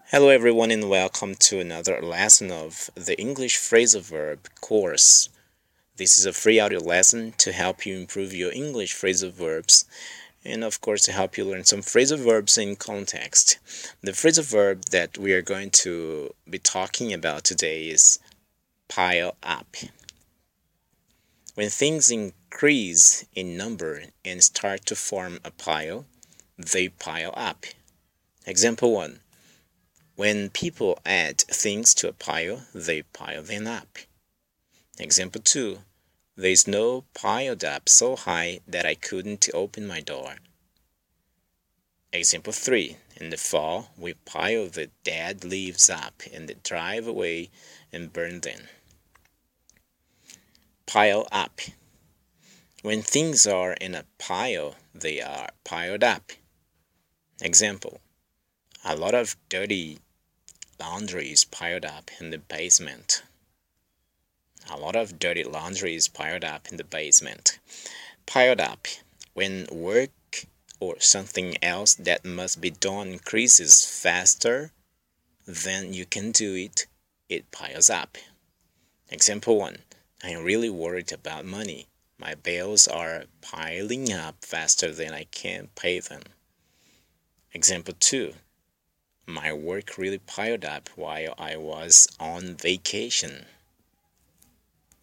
Hello, everyone, and welcome to another lesson of the English phrasal verb course. This is a free audio lesson to help you improve your English phrasal verbs and, of course, to help you learn some phrasal verbs in context. The phrasal verb that we are going to be talking about today is pile up. When things increase in number and start to form a pile, they pile up. Example 1. When people add things to a pile, they pile them up. Example 2. The snow piled up so high that I couldn't open my door. Example 3. In the fall, we pile the dead leaves up in the driveway and burn them. Pile up. When things are in a pile, they are piled up. Example. A lot of dirty laundry is piled up in the basement. A lot of dirty laundry is piled up in the basement. Piled up. When work or something else that must be done increases faster than you can do it, it piles up. Example 1. I am really worried about money. My bills are piling up faster than I can pay them. Example 2. My work really piled up while I was on vacation.